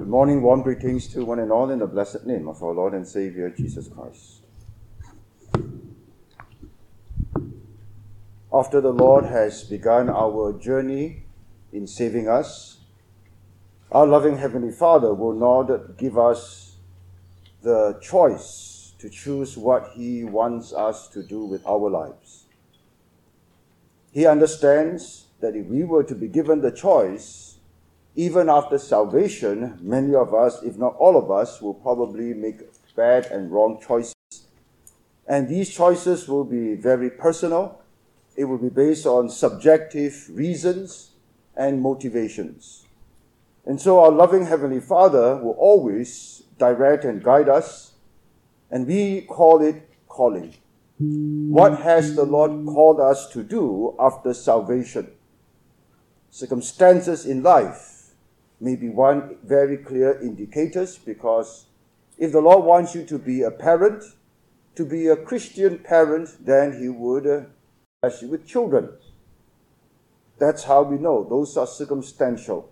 Good morning, warm greetings to one and all in the blessed name of our Lord and Savior, Jesus Christ. After the Lord has begun our journey in saving us, our loving Heavenly Father will not give us the choice to choose what He wants us to do with our lives. He understands that if we were to be given the choice, even after salvation, many of us, if not all of us, will probably make bad and wrong choices. And these choices will be very personal. It will be based on subjective reasons and motivations. And so our loving Heavenly Father will always direct and guide us, and we call it calling. What has the Lord called us to do after salvation? Circumstances in life may be one very clear indicators, because if the Lord wants you to be a parent, to be a Christian parent, then He would bless you with children. That's how we know. Those are circumstantial.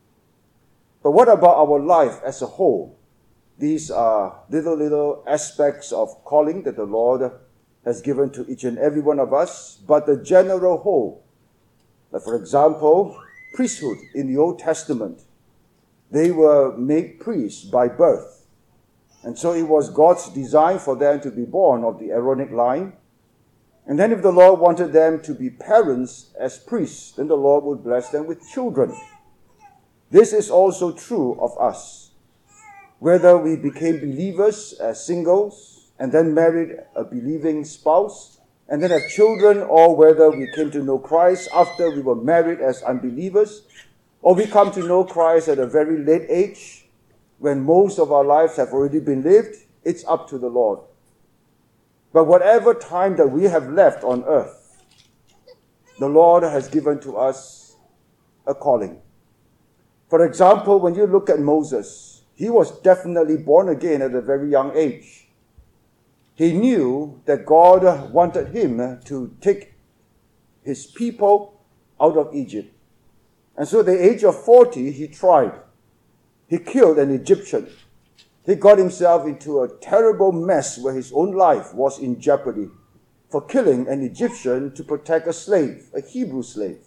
But what about our life as a whole? These are little aspects of calling that the Lord has given to each and every one of us, but the general whole. Like for example, priesthood in the Old Testament. They were made priests by birth. And so it was God's design for them to be born of the Aaronic line. And then if the Lord wanted them to be parents as priests, then the Lord would bless them with children. This is also true of us. Whether we became believers as singles and then married a believing spouse and then have children, or whether we came to know Christ after we were married as unbelievers, or we come to know Christ at a very late age, when most of our lives have already been lived, it's up to the Lord. But whatever time that we have left on earth, the Lord has given to us a calling. For example, when you look at Moses, he was definitely born again at a very young age. He knew that God wanted him to take his people out of Egypt. And so at the age of 40, he tried. He killed an Egyptian. He got himself into a terrible mess where his own life was in jeopardy for killing an Egyptian to protect a slave, a Hebrew slave.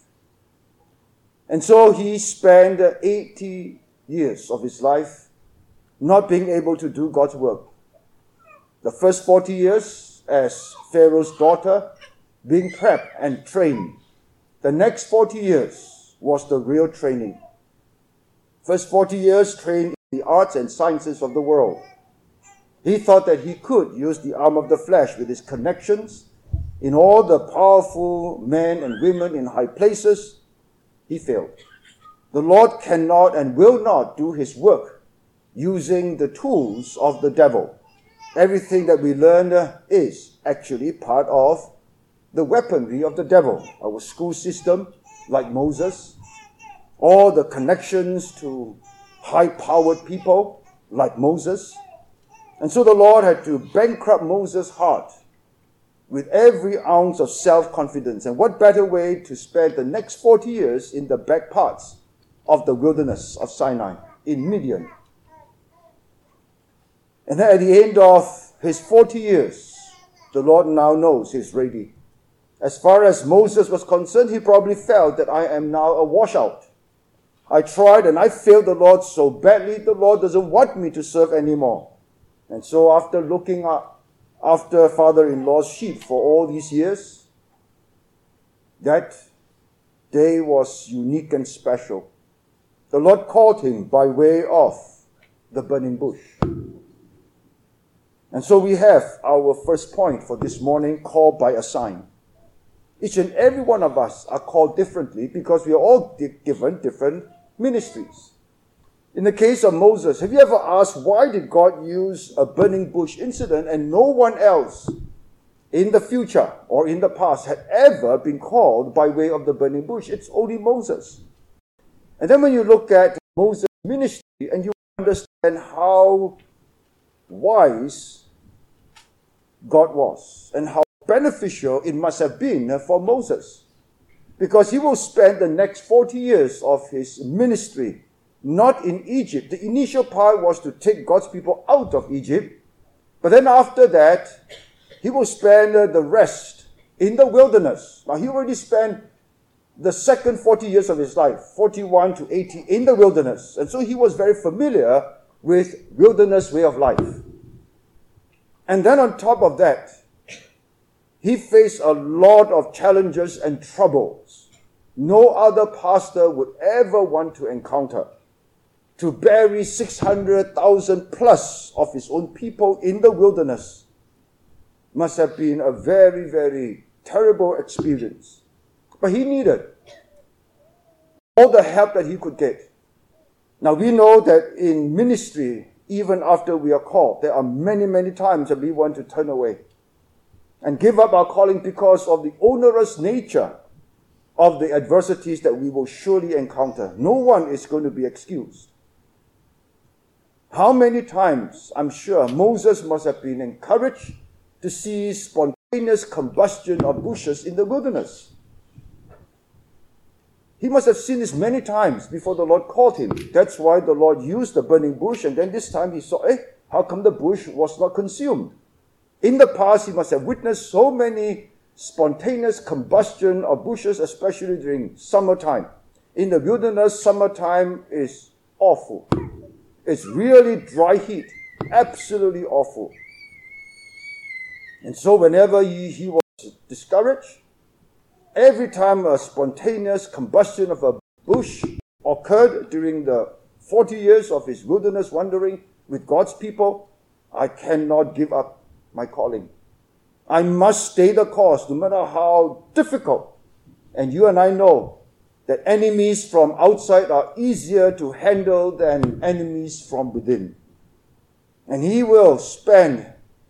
And so he spent 80 years of his life not being able to do God's work. The first 40 years as Pharaoh's daughter, being prepped and trained. The next 40 years was the real training. First 40 years trained in the arts and sciences of the world. He thought that he could use the arm of the flesh with his connections in all the powerful men and women in high places. He failed. The Lord cannot and will not do His work using the tools of the devil. Everything that we learn is actually part of the weaponry of the devil. Our school system, like Moses, all the connections to high-powered people, like Moses. And so the Lord had to bankrupt Moses' heart with every ounce of self-confidence. And what better way to spend the next 40 years in the back parts of the wilderness of Sinai, in Midian. And then at the end of his 40 years, the Lord now knows he's ready. As far as Moses was concerned, he probably felt that I am now a washout. I tried and I failed the Lord so badly, the Lord doesn't want me to serve anymore. And so after looking after father-in-law's sheep for all these years, that day was unique and special. The Lord called him by way of the burning bush. And so we have our first point for this morning, called by a sign. Each and every one of us are called differently because we are all given different ministries. In the case of Moses, have you ever asked why did God use a burning bush incident and no one else in the future or in the past had ever been called by way of the burning bush? It's only Moses. And then when you look at Moses' ministry and you understand how wise God was and how beneficial it must have been for Moses, because he will spend the next 40 years of his ministry not in Egypt. The initial part was to take God's people out of Egypt. But then after that, he will spend the rest in the wilderness. Now, he already spent the second 40 years of his life, 41 to 80, in the wilderness. And so he was very familiar with wilderness way of life. And then on top of that, he faced a lot of challenges and troubles no other pastor would ever want to encounter. To bury 600,000 plus of his own people in the wilderness must have been a very, very terrible experience. But he needed all the help that he could get. Now we know that in ministry, even after we are called, there are many, many times that we want to turn away and give up our calling because of the onerous nature of the adversities that we will surely encounter. No one is going to be excused. How many times, I'm sure, Moses must have been encouraged to see spontaneous combustion of bushes in the wilderness. He must have seen this many times before the Lord called him. That's why the Lord used the burning bush, and then this time he saw, how come the bush was not consumed? In the past, he must have witnessed so many spontaneous combustion of bushes, especially during summertime. In the wilderness, summertime is awful. It's really dry heat, absolutely awful. And so whenever he was discouraged, every time a spontaneous combustion of a bush occurred during the 40 years of his wilderness wandering with God's people, I cannot give up my calling. I must stay the course, no matter how difficult. And you and I know that enemies from outside are easier to handle than enemies from within. And he will spend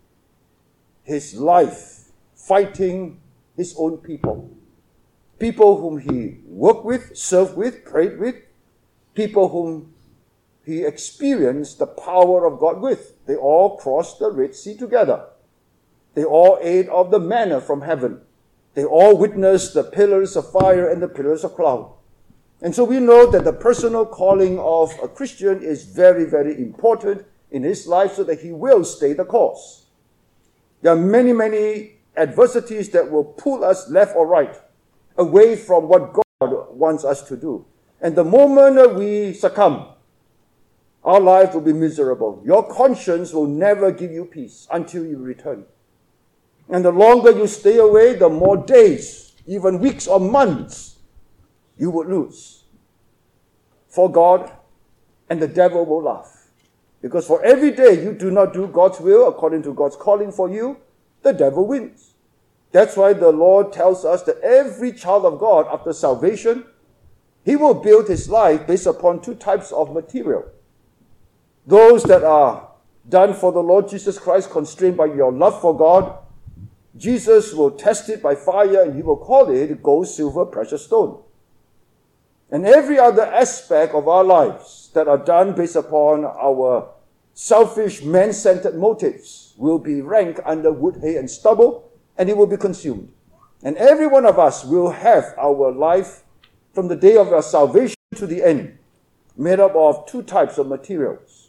his life fighting his own people. People whom he worked with, served with, prayed with. People whom he experienced the power of God with. They all crossed the Red Sea together. They all ate of the manna from heaven. They all witnessed the pillars of fire and the pillars of cloud. And so we know that the personal calling of a Christian is very, very important in his life so that he will stay the course. There are many, many adversities that will pull us left or right away from what God wants us to do. And the moment we succumb, our life will be miserable. Your conscience will never give you peace until you return. And the longer you stay away, the more days, even weeks or months, you would lose for God, and the devil will laugh. Because for every day you do not do God's will according to God's calling for you, the devil wins. That's why the Lord tells us that every child of God, after salvation, he will build his life based upon two types of material. Those that are done for the Lord Jesus Christ, constrained by your love for God, Jesus will test it by fire and he will call it gold, silver, precious stone. And every other aspect of our lives that are done based upon our selfish, man-centered motives will be ranked under wood, hay, and stubble, and it will be consumed. And every one of us will have our life from the day of our salvation to the end made up of two types of materials.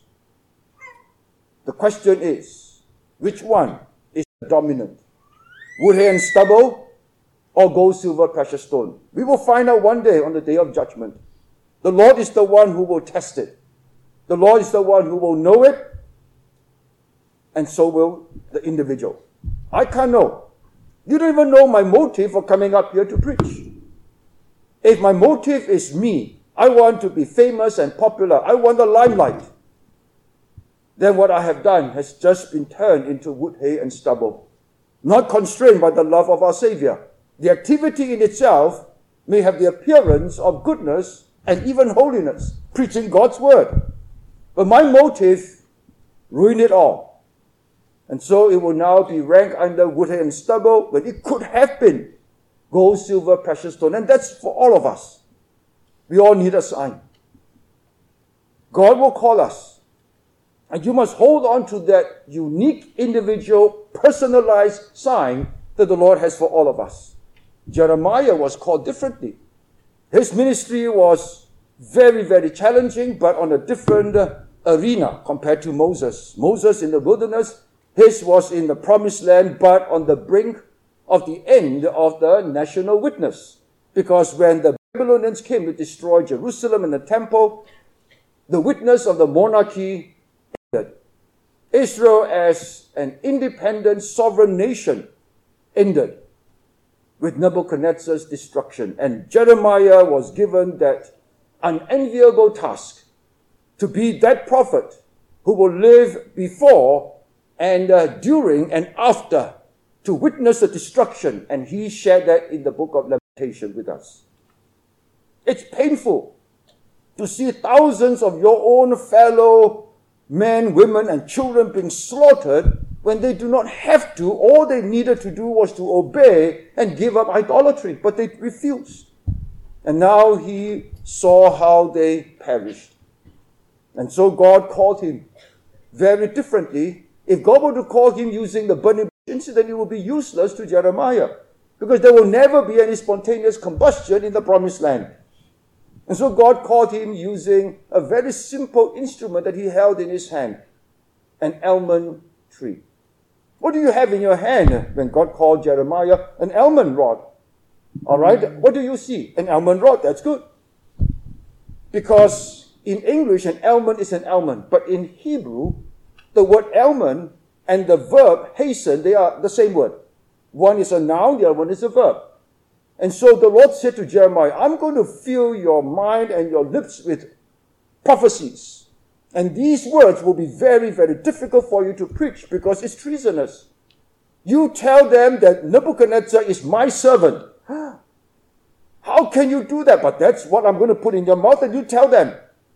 The question is, which one is dominant? Wood, hay, and stubble, or gold, silver, precious stone? We will find out one day on the day of judgment. The Lord is the one who will test it. The Lord is the one who will know it, and so will the individual. I can't know. You don't even know my motive for coming up here to preach. If my motive is me, I want to be famous and popular, I want the limelight, then what I have done has just been turned into wood, hay, and stubble. Not constrained by the love of our Savior. The activity in itself may have the appearance of goodness and even holiness, preaching God's word. But my motive ruined it all. And so it will now be ranked under wood, hay, and stubble when it could have been gold, silver, precious stone. And that's for all of us. We all need a sign. God will call us. And you must hold on to that unique, individual, personalized sign that the Lord has for all of us. Jeremiah was called differently. His ministry was Very, very challenging, but on a different arena compared to Moses. Moses in the wilderness, his was in the promised land, but on the brink of the end of the national witness. Because when the Babylonians came to destroy Jerusalem and the temple, the witness of the monarchy ended. Israel as an independent sovereign nation ended with Nebuchadnezzar's destruction. And Jeremiah was given that unenviable task to be that prophet who will live before and during and after to witness the destruction. And he shared that in the book of Lamentation with us. It's painful to see thousands of your own fellow men, women, and children being slaughtered when they do not have to. All they needed to do was to obey and give up idolatry, but they refused. And now he saw how they perished. And so God called him very differently. If God were to call him using the burning bush incident, it would be useless to Jeremiah, because there will never be any spontaneous combustion in the promised land. And so God called him using a very simple instrument that he held in his hand, an almond tree. What do you have in your hand when God called Jeremiah? An almond rod. All right? What do you see? An almond rod. That's good. Because in English, an almond is an almond. But in Hebrew, the word almond and the verb hasten, they are the same word. One is a noun, the other one is a verb. And so the Lord said to Jeremiah, I'm going to fill your mind and your lips with prophecies. And these words will be very, very difficult for you to preach because it's treasonous. You tell them that Nebuchadnezzar is my servant. How can you do that? But that's what I'm going to put in your mouth, and you tell them.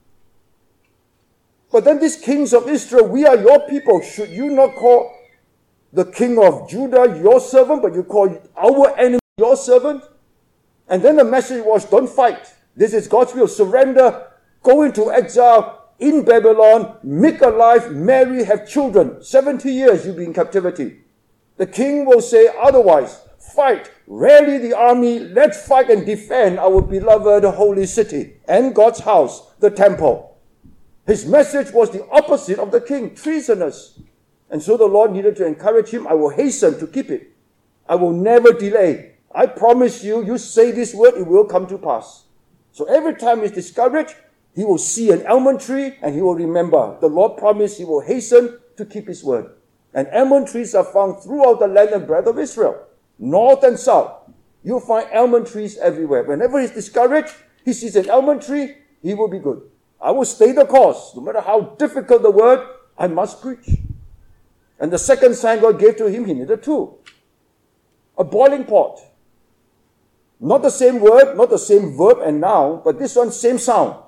But then these kings of Israel, we are your people. Should you not call the king of Judah your servant, but you call our enemy your servant? And then the message was, don't fight. This is God's will. Surrender. Go into exile in Babylon. Make a life. Marry. Have children. 70 years you'll be in captivity. The king will say otherwise. Fight. Rally the army. Let's fight and defend our beloved holy city and God's house, the temple. His message was the opposite of the king. Treasonous. And so the Lord needed to encourage him. I will hasten to keep it. I will never delay. I promise you, you say this word, it will come to pass. So every time he's discouraged, he will see an almond tree and he will remember. The Lord promised he will hasten to keep his word. And almond trees are found throughout the land and breadth of Israel, north and south. You'll find almond trees everywhere. Whenever he's discouraged, he sees an almond tree, he will be good. I will stay the course. No matter how difficult the word, I must preach. And the second sign God gave to him, he needed two. A boiling pot. Not the same word, not the same verb and noun, but this one, same sound.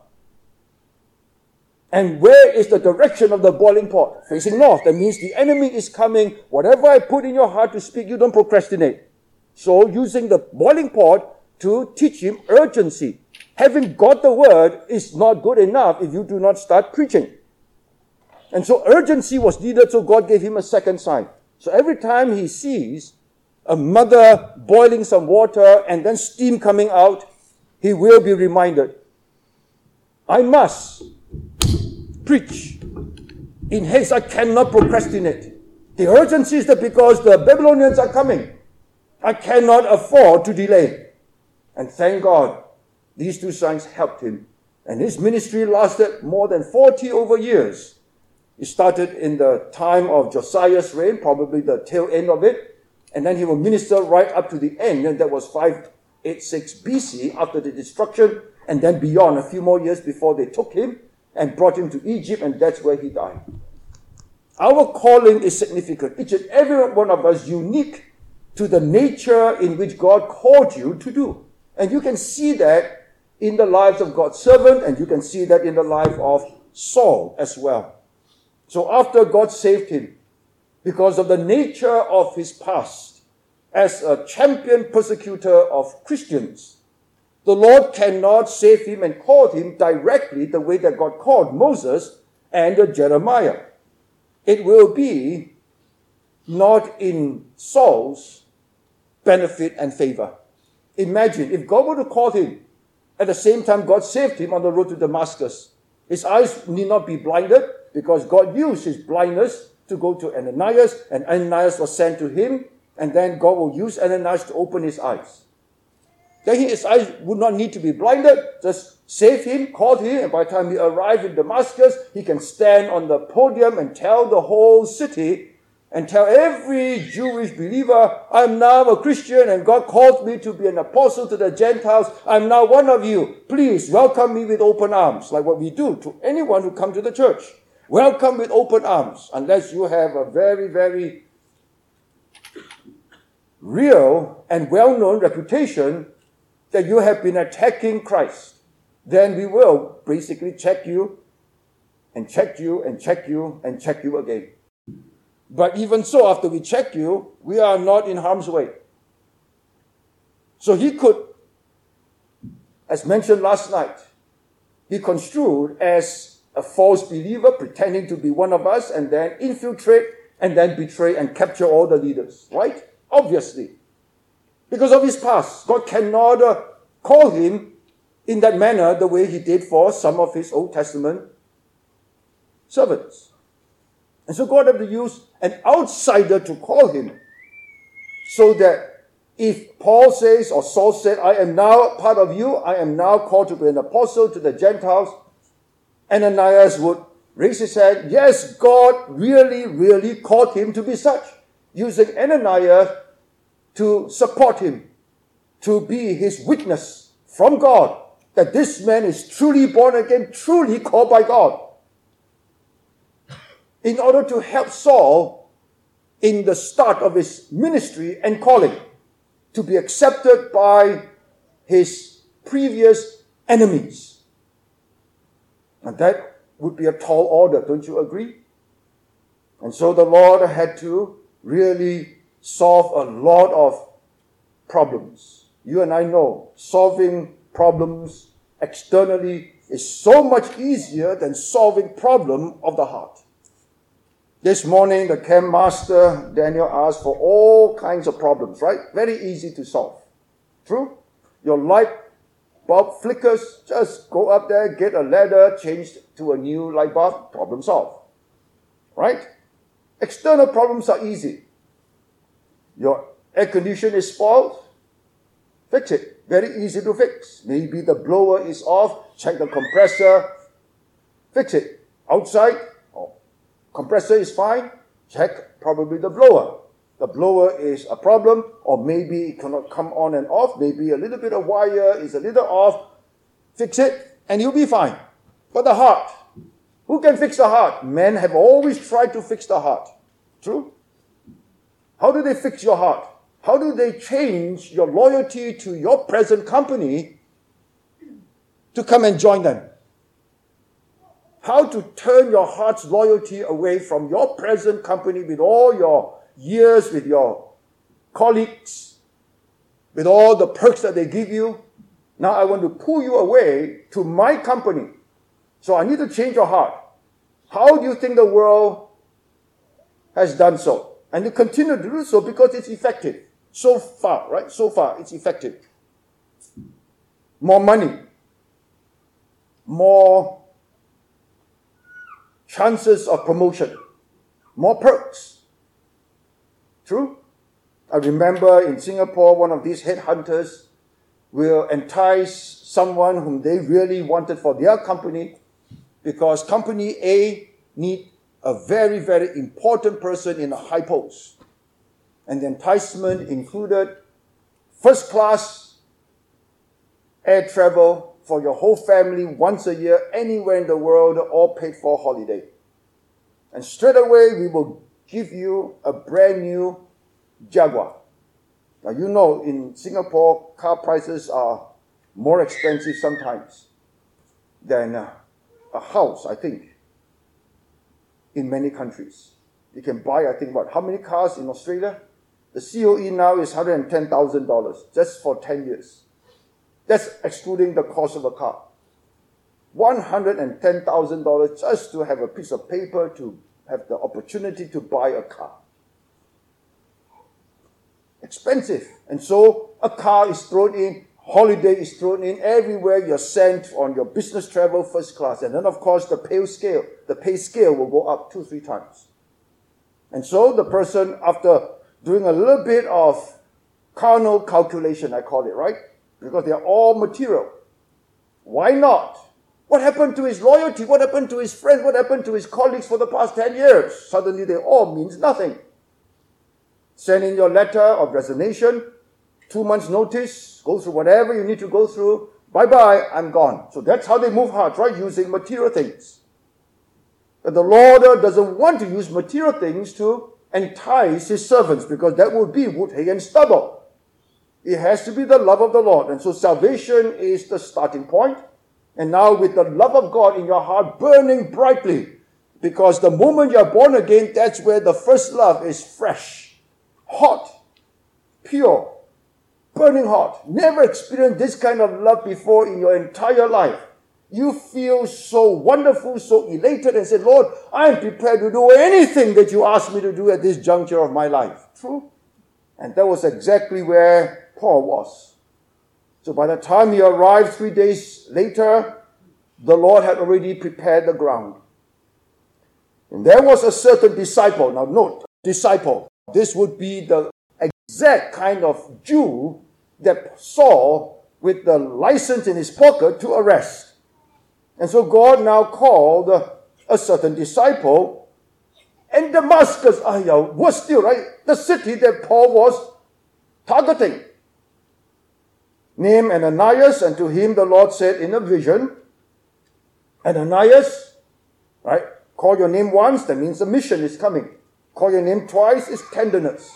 And where is the direction of the boiling pot? Facing north. That means the enemy is coming. Whatever I put in your heart to speak, you don't procrastinate. So using the boiling pot to teach him urgency. Having got the word is not good enough if you do not start preaching. And so urgency was needed, so God gave him a second sign. So every time he sees a mother boiling some water and then steam coming out, he will be reminded, I must preach in haste. I cannot procrastinate. The urgency is that because the Babylonians are coming, I cannot afford to delay. And thank God, these two signs helped him. And his ministry lasted more than 40 over years. It started in the time of Josiah's reign, probably the tail end of it. And then he will minister right up to the end, and that was 586 BC, after the destruction, and then beyond, a few more years before they took him and brought him to Egypt, and that's where he died. Our calling is significant. Each and every one of us unique to the nature in which God called you to do. And you can see that in the lives of God's servant, and you can see that in the life of Saul as well. So after God saved him, because of the nature of his past as a champion persecutor of Christians, the Lord cannot save him and call him directly the way that God called Moses and Jeremiah. It will be not in Saul's benefit and favor. Imagine if God were to call him At the same time, God saved him on the road to Damascus. His eyes need not be blinded because God used his blindness to go to Ananias, and Ananias was sent to him, and then God will use Ananias to open his eyes. Then his eyes would not need to be blinded, just save him, called him, and by the time he arrived in Damascus, he can stand on the podium and tell the whole city and tell every Jewish believer, I'm now a Christian and God called me to be an apostle to the Gentiles. I'm now one of you. Please welcome me with open arms, like what we do to anyone who comes to the church. Welcome with open arms, unless you have a very, very real and well-known reputation that you have been attacking Christ. Then we will basically check you and check you and check you and check you again. But even so, after we check you, we are not in harm's way. So he could, as mentioned last night, be construed as a false believer pretending to be one of us and then infiltrate and then betray and capture all the leaders, right? Obviously. Because of his past, God cannot call him in that manner the way he did for some of his Old Testament servants. And so God had to use an outsider to call him, so that if Paul says, or Saul said, I am now part of you, I am now called to be an apostle to the Gentiles, Ananias would raise his hand. Yes, God really, really called him to be such, using Ananias to support him, to be his witness from God, that this man is truly born again, truly called by God, in order to help Saul in the start of his ministry and calling, to be accepted by his previous enemies. And that would be a tall order, don't you agree? And so the Lord had to really solve a lot of problems. You and I know solving problems externally is so much easier than solving problem of the heart. This morning, the camp master, Daniel, asked for all kinds of problems, right? Very easy to solve. True? Your light bulb flickers, just go up there, get a ladder, change to a new light bulb, problem solved. Right? External problems are easy. Your air conditioner is spoiled, fix it. Very easy to fix. Maybe the blower is off, check the compressor, fix it. Outside, compressor is fine, check probably the blower. The blower is a problem, or maybe it cannot come on and off, maybe a little bit of wire is a little off, fix it, and you'll be fine. But the heart, who can fix the heart? Men have always tried to fix the heart. True? How do they fix your heart? How do they change your loyalty to your present company to come and join them? How to turn your heart's loyalty away from your present company with all your years, with your colleagues, with all the perks that they give you. Now I want to pull you away to my company. So I need to change your heart. How do you think the world has done so? And you continue to do so because it's effective. So far, right? So far, it's effective. More money. More chances of promotion, more perks. True? I remember in Singapore, one of these headhunters will entice someone whom they really wanted for their company because company A need a very, very important person in a high post. And the enticement included first class air travel for your whole family once a year, anywhere in the world, all paid for holiday. And straight away, we will give you a brand new Jaguar. Now, you know, in Singapore, car prices are more expensive sometimes than a house, I think, in many countries. You can buy, I think, how many cars in Australia? The COE now is $110,000 just for 10 years. That's excluding the cost of a car. $110,000 just to have a piece of paper to have the opportunity to buy a car. Expensive. And so a car is thrown in. holiday is thrown in, everywhere you're sent on your business travel first class. And then, of course, the pay scale will go up 2-3 times. And so the person, after doing a little bit of carnal calculation, I call it, right? Because they are all material. Why not? What happened to his loyalty? What happened to his friends? What happened to his colleagues for the past 10 years? Suddenly they all means nothing. Send in your letter of resignation, 2 months notice, go through whatever you need to go through. Bye-bye, I'm gone. So that's how they move hearts, right? Using material things. But the Lord doesn't want to use material things to entice his servants, because that would be wood, hay, and stubble. It has to be the love of the Lord. And so salvation is the starting point. And now with the love of God in your heart burning brightly, because the moment you're born again, that's where the first love is fresh, hot, pure, burning hot. Never experienced this kind of love before in your entire life. You feel so wonderful, so elated, and say, Lord, I'm prepared to do anything that you ask me to do at this juncture of my life. True? And that was exactly where Paul was. So by the time he arrived 3 days later, the Lord had already prepared the ground. And there was a certain disciple. Now note, disciple. This would be the exact kind of Jew that Saul, with the license in his pocket, to arrest. And so God now called a certain disciple, and Damascus, was still, right, the city that Paul was targeting. Named Ananias, and to him the Lord said in a vision, Ananias, right, call your name once, that means a mission is coming. Call your name twice is tenderness.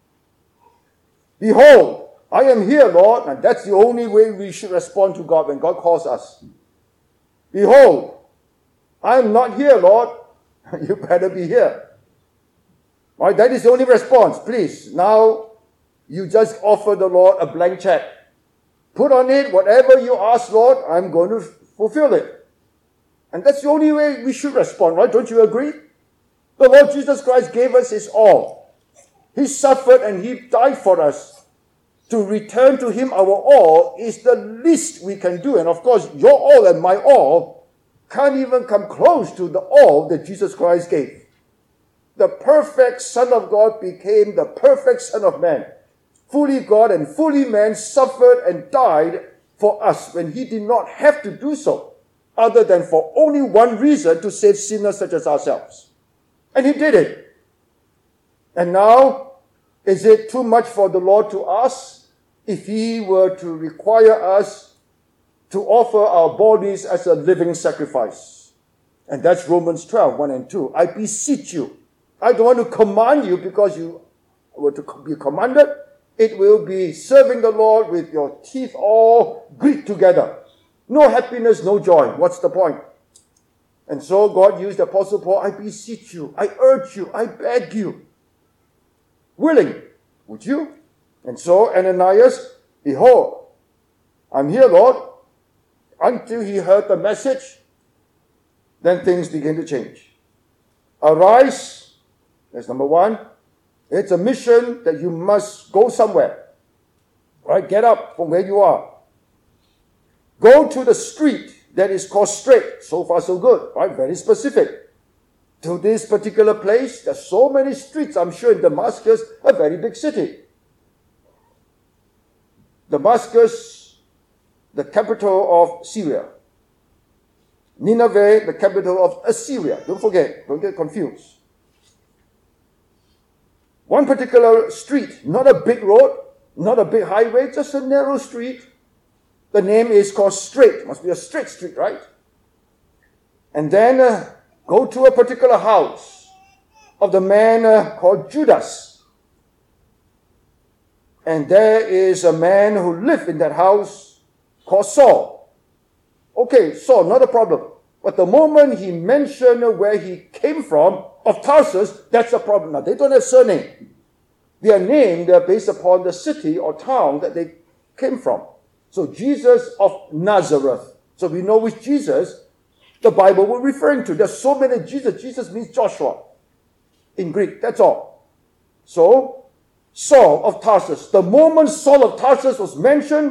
Behold, I am here, Lord, and that's the only way we should respond to God when God calls us. Behold, I am not here, Lord. You better be here. Right, that is the only response. Please, now you just offer the Lord a blank check. Put on it whatever you ask, Lord, I'm going to fulfill it. And that's the only way we should respond, right? Don't you agree? The Lord Jesus Christ gave us his all. He suffered and he died for us. To return to him our all is the least we can do. And of course, your all and my all can't even come close to the all that Jesus Christ gave. The perfect Son of God became the perfect Son of Man. Fully God and fully man, suffered and died for us when he did not have to do so, other than for only one reason, to save sinners such as ourselves. And he did it. And now, is it too much for the Lord to ask if he were to require us to offer our bodies as a living sacrifice? And that's Romans 12, 1 and 2. I beseech you. I don't want to command you because you were to be commanded. It will be serving the Lord with your teeth all grit together. No happiness, no joy. What's the point? And so God used the Apostle Paul. I beseech you. I urge you. I beg you. Willing. Would you? And so Ananias, behold, I'm here, Lord. Until he heard the message, then things begin to change. Arise. That's number one. It's a mission that you must go somewhere. Right? Get up from where you are. Go to the street that is called Straight. So far, so good. Right? Very specific. To this particular place, there's so many streets. I'm sure in Damascus, a very big city. Damascus, the capital of Syria. Nineveh, the capital of Assyria. Don't forget, don't get confused. One particular street, not a big road, not a big highway, just a narrow street. The name is called Straight. Must be a straight street, right? And then go to a particular house of the man called Judas. And there is a man who lived in that house called Saul. Okay, Saul, not a problem. But the moment he mentioned where he came from, of Tarsus, that's a problem. Now, they don't have surname. They are named based upon the city or town that they came from. So Jesus of Nazareth. So we know which Jesus the Bible was referring to. There's so many Jesus. Jesus means Joshua in Greek. That's all. So Saul of Tarsus. The moment Saul of Tarsus was mentioned,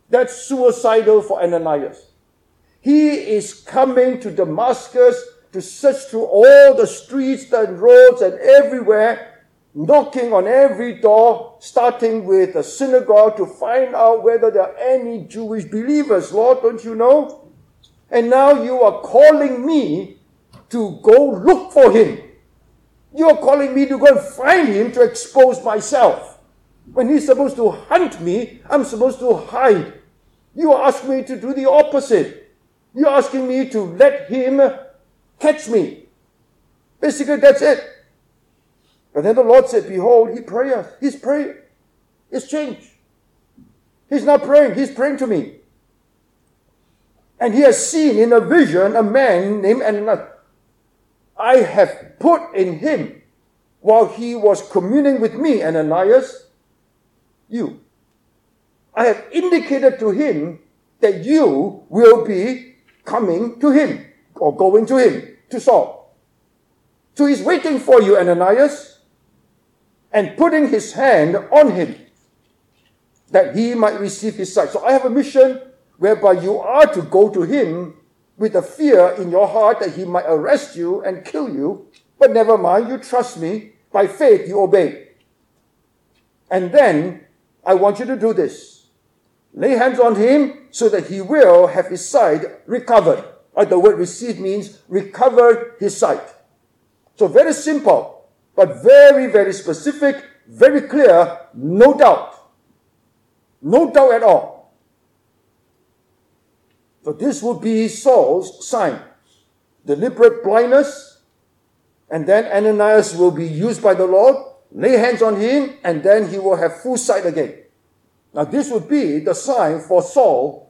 That's suicidal for Ananias. He is coming to Damascus to search through all the streets and roads and everywhere, knocking on every door, starting with a synagogue to find out whether there are any Jewish believers. Lord, don't you know? And now you are calling me to go look for him. You are calling me to go and find him to expose myself. When he's supposed to hunt me, I'm supposed to hide. You ask me to do the opposite. You're asking me to let him catch me. Basically, that's it. But then the Lord said, behold, he prayeth. He's praying. It's changed. He's not praying. He's praying to me. And he has seen in a vision a man named Ananias. I have put in him, while he was communing with me, Ananias, you. I have indicated to him that you will be coming to him, or going to him, to Saul. So he's waiting for you, Ananias, and putting his hand on him, that he might receive his sight. So I have a mission whereby you are to go to him with a fear in your heart that he might arrest you and kill you. But never mind, you trust me. By faith, you obey. And then, I want you to do this. Lay hands on him so that he will have his sight recovered. The word receive means recover his sight. So very simple, but very, very specific, very clear, no doubt. No doubt at all. So this will be Saul's sign. Deliberate blindness, and then Ananias will be used by the Lord, lay hands on him, and then he will have full sight again. Now this would be the sign for Saul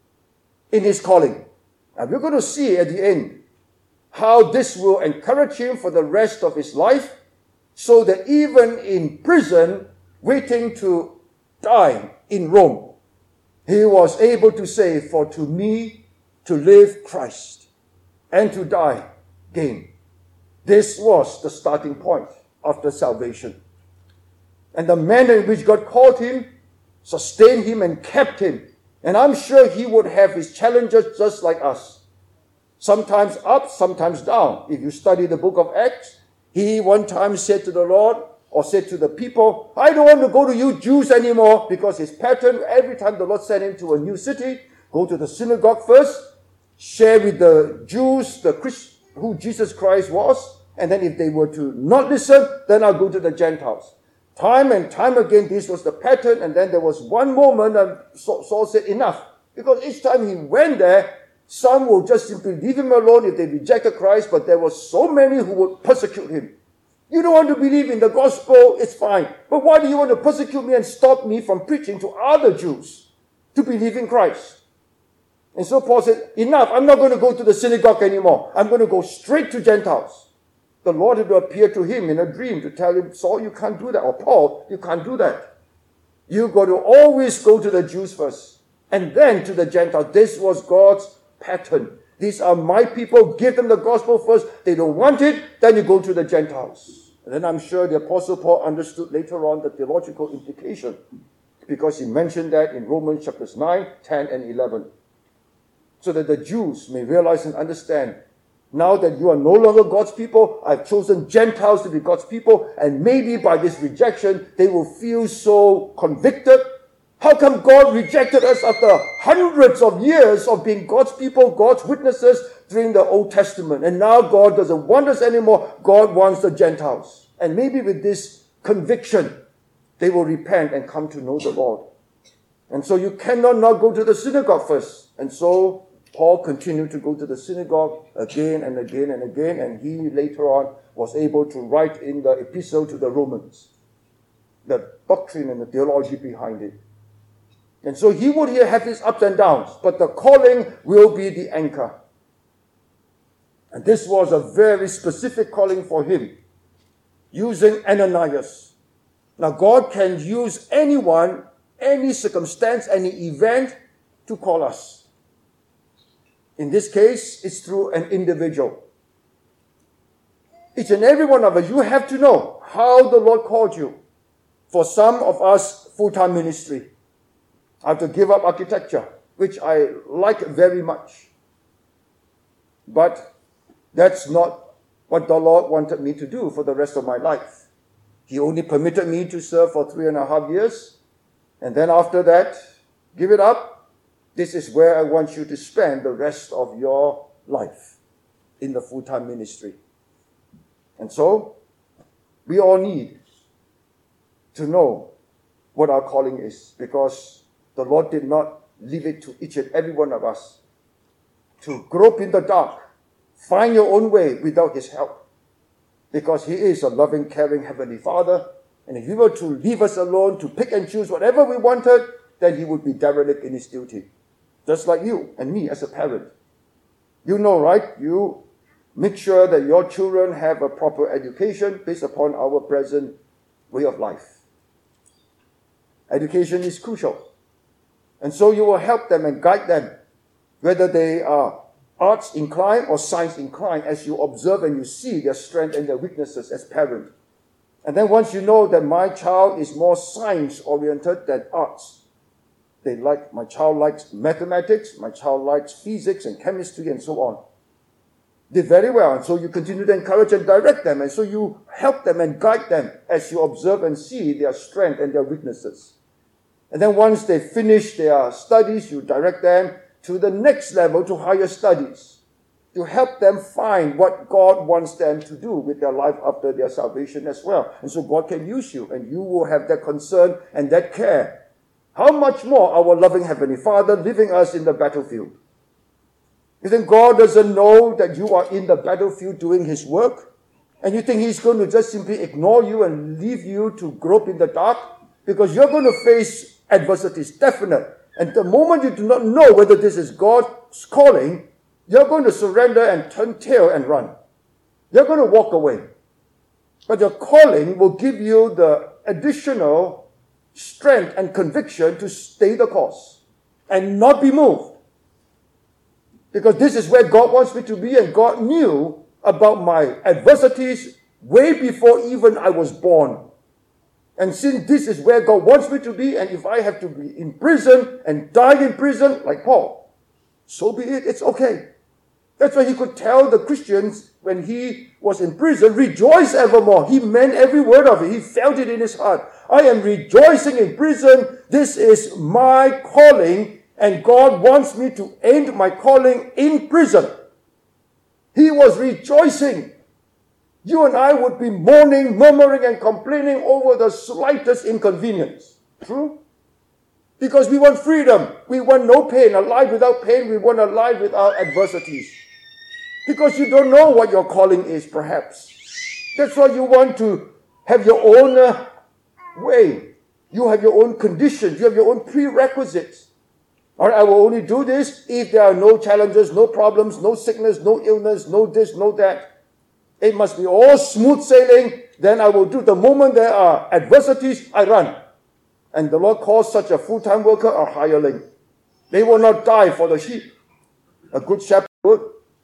in his calling. Now we're going to see at the end how this will encourage him for the rest of his life, so that even in prison, waiting to die in Rome, he was able to say, for to me to live Christ, and to die gain. This was the starting point of the salvation. And the manner in which God called him, sustained him, and kept him. And I'm sure he would have his challenges just like us. Sometimes up, sometimes down. If you study the book of Acts, he one time said to the Lord, or said to the people, I don't want to go to you Jews anymore, because his pattern, every time the Lord sent him to a new city, go to the synagogue first, share with the Jews who Jesus Christ was, and then if they were to not listen, then I'll go to the Gentiles. Time and time again, this was the pattern, and then there was one moment and Saul said, enough. Because each time he went there, some will just simply leave him alone if they rejected Christ, but there were so many who would persecute him. You don't want to believe in the gospel, it's fine. But why do you want to persecute me and stop me from preaching to other Jews to believe in Christ? And so Paul said, enough, I'm not going to go to the synagogue anymore. I'm going to go straight to Gentiles. The Lord had to appear to him in a dream to tell him, Saul, you can't do that. Or Paul, you can't do that. You've got to always go to the Jews first, and then to the Gentiles. This was God's pattern. These are my people. Give them the gospel first. They don't want it. Then you go to the Gentiles. And then I'm sure the Apostle Paul understood later on the theological implication, because he mentioned that in Romans chapters 9, 10, and 11. So that the Jews may realize and understand, now that you are no longer God's people, I've chosen Gentiles to be God's people, and maybe by this rejection, they will feel so convicted. How come God rejected us after hundreds of years of being God's people, God's witnesses during the Old Testament? And now God doesn't want us anymore. God wants the Gentiles. And maybe with this conviction, they will repent and come to know the Lord. And so you cannot not go to the synagogue first. And so Paul continued to go to the synagogue again and again and again. And he later on was able to write in the epistle to the Romans the doctrine and the theology behind it. And so he would have his ups and downs, but the calling will be the anchor. And this was a very specific calling for him, using Ananias. Now God can use anyone, any circumstance, any event to call us. In this case, it's through an individual. Each and every one of us, you have to know how the Lord called you. For some of us, full-time ministry. I have to give up architecture, which I like very much. But that's not what the Lord wanted me to do for the rest of my life. He only permitted me to serve for 3.5 years. And then after that, give it up. This is where I want you to spend the rest of your life, in the full-time ministry. And so, we all need to know what our calling is, because the Lord did not leave it to each and every one of us to grope in the dark, find your own way without His help. Because He is a loving, caring Heavenly Father, and if He were to leave us alone to pick and choose whatever we wanted, then He would be derelict in His duty. Just like you and me as a parent. You know, right? You make sure that your children have a proper education based upon our present way of life. Education is crucial. And so you will help them and guide them, whether they are arts inclined or science inclined, as you observe and you see their strength and their weaknesses as parents. And then once you know that my child is more science-oriented than arts, my child likes mathematics, my child likes physics and chemistry and so on. Did very well, and so you continue to encourage and direct them, and so you help them and guide them as you observe and see their strength and their weaknesses. And then once they finish their studies, you direct them to the next level, to higher studies, to help them find what God wants them to do with their life after their salvation as well. And so God can use you, and you will have that concern and that care. How much more our loving Heavenly Father leaving us in the battlefield? You think God doesn't know that you are in the battlefield doing His work? And you think He's going to just simply ignore you and leave you to grope in the dark? Because you're going to face adversities, definite. And the moment you do not know whether this is God's calling, you're going to surrender and turn tail and run. You're going to walk away. But your calling will give you the additional strength and conviction to stay the course and not be moved. Because this is where God wants me to be, and God knew about my adversities way before even I was born. And since this is where God wants me to be, and if I have to be in prison and die in prison, like Paul, so be it, it's okay. That's why he could tell the Christians when he was in prison, rejoice evermore. He meant every word of it. He felt it in his heart. I am rejoicing in prison. This is my calling, and God wants me to end my calling in prison. He was rejoicing. You and I would be mourning, murmuring, and complaining over the slightest inconvenience. True? Because we want freedom. We want no pain. A life without pain. We want a life without adversities. Because you don't know what your calling is, perhaps. That's why you want to have your own way. You have your own conditions. You have your own prerequisites. Or I will only do this if there are no challenges, no problems, no sickness, no illness, no this, no that. It must be all smooth sailing. Then I will do. The moment there are adversities, I run. And the Lord calls such a full-time worker a hireling. They will not die for the sheep. A good shepherd would.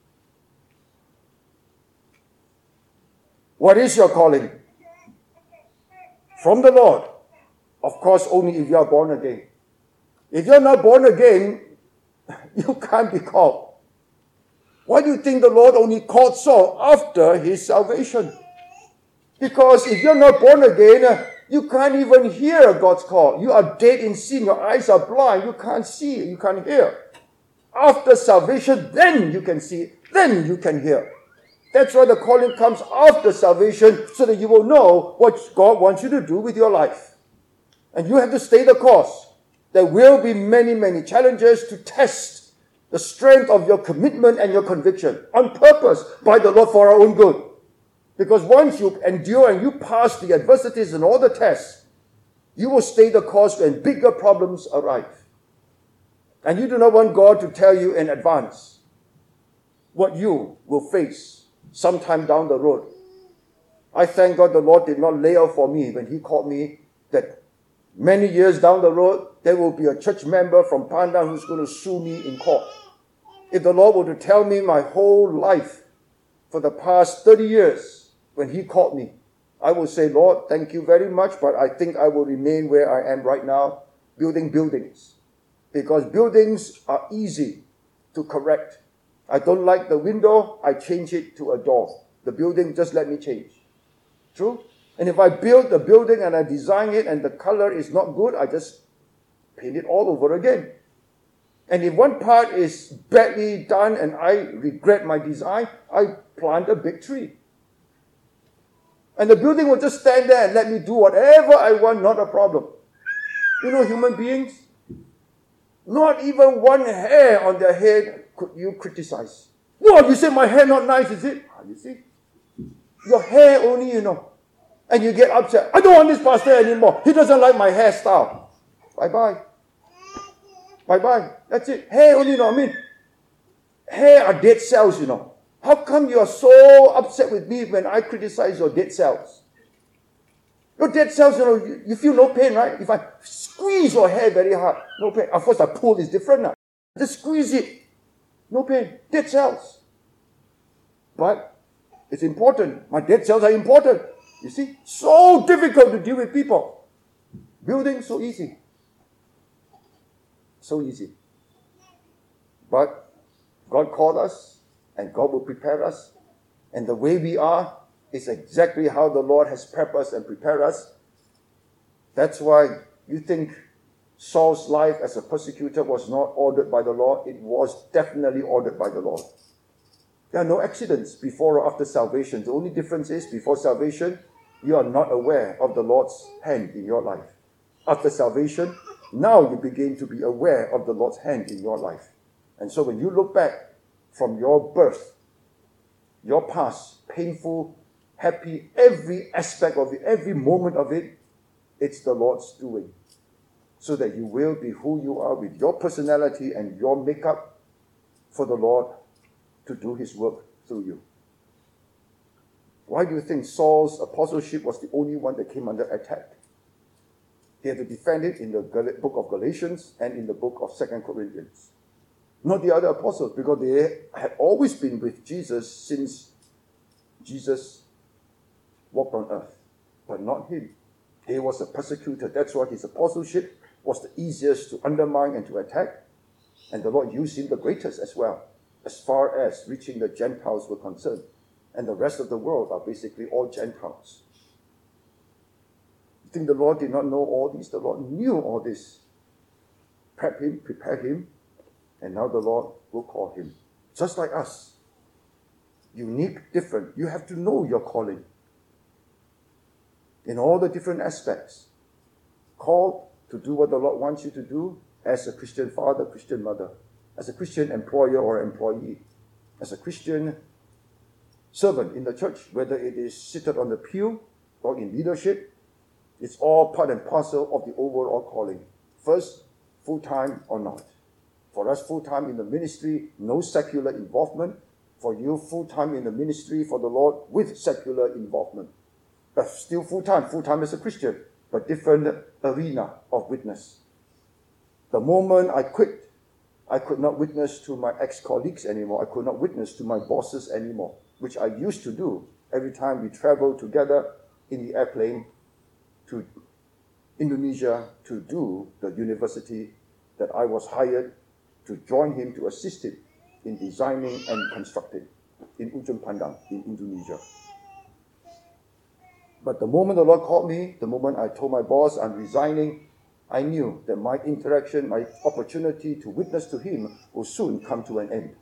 What is your calling? From the Lord. Of course, only if you are born again. If you're not born again, you can't be called. Why do you think the Lord only called Saul after his salvation? Because if you're not born again, you can't even hear God's call. You are dead in sin. Your eyes are blind. You can't see. You can't hear. After salvation, then you can see. Then you can hear. That's why the calling comes after salvation, so that you will know what God wants you to do with your life. And you have to stay the course. There will be many, many challenges to test the strength of your commitment and your conviction on purpose by the Lord for our own good. Because once you endure and you pass the adversities and all the tests, you will stay the course when bigger problems arrive. And you do not want God to tell you in advance what you will face sometime down the road. I thank God the Lord did not lay out for me when He called me that many years down the road, there will be a church member from Pandan who's going to sue me in court. If the Lord were to tell me my whole life for the past 30 years when He called me, I will say, Lord, thank you very much, but I think I will remain where I am right now, building buildings. Because buildings are easy to correct. I don't like the window, I change it to a door. The building just let me change. True? And if I build the building and I design it and the color is not good, I just paint it all over again. And if one part is badly done and I regret my design, I plant a big tree. And the building will just stand there and let me do whatever I want, not a problem. You know, human beings, not even one hair on their head could you criticize. What, you say my hair not nice, is it? You see? Your hair only, you know. And you get upset. I don't want this pastor anymore. He doesn't like my hairstyle. Bye-bye. Bye-bye. That's it. Hair only, you know. I mean, hair are dead cells, you know. How come you are so upset with me when I criticize your dead cells? Your dead cells, you know, you feel no pain, right? If I squeeze your hair very hard, no pain. Of course, I pull is different now. Just squeeze it. No pain. Dead cells. But it's important. My dead cells are important. You see? So difficult to deal with people. Building, so easy. So easy. But God called us, and God will prepare us. And the way we are is exactly how the Lord has prepped us and prepared us. That's why you think Saul's life as a persecutor was not ordered by the Lord. It was definitely ordered by the Lord. There are no accidents before or after salvation. The only difference is before salvation, you are not aware of the Lord's hand in your life. After salvation, now you begin to be aware of the Lord's hand in your life. And so when you look back from your birth, your past, painful, happy, every aspect of it, every moment of it, it's the Lord's doing. So that you will be who you are with your personality and your makeup for the Lord to do his work through you. Why do you think Saul's apostleship was the only one that came under attack? He had to defend it in the book of Galatians and in the book of 2 Corinthians. Not the other apostles, because they had always been with Jesus since Jesus walked on earth. But not him. He was a persecutor. That's why his apostleship was the easiest to undermine and to attack. And the Lord used him the greatest as well, as far as reaching the Gentiles were concerned. And the rest of the world are basically all Gentiles. You think the Lord did not know all this? The Lord knew all this. Prep him, prepare him, and now the Lord will call him. Just like us. Unique, different. You have to know your calling. In all the different aspects. Called to do what the Lord wants you to do as a Christian father, Christian mother, as a Christian employer or employee, as a Christian servant in the church, whether it is seated on the pew or in leadership, it's all part and parcel of the overall calling. First, full-time or not. For us, full-time in the ministry, no secular involvement. For you, full-time in the ministry for the Lord with secular involvement. But still full-time as a Christian, but different arena of witness. The moment I quit, I could not witness to my ex-colleagues anymore. I could not witness to my bosses anymore, which I used to do every time we traveled together in the airplane to Indonesia to do the university that I was hired to join him to assist him in designing and constructing in Ujung Pandang in Indonesia. But the moment the Lord called me, the moment I told my boss I'm resigning, I knew that my interaction, my opportunity to witness to him will soon come to an end.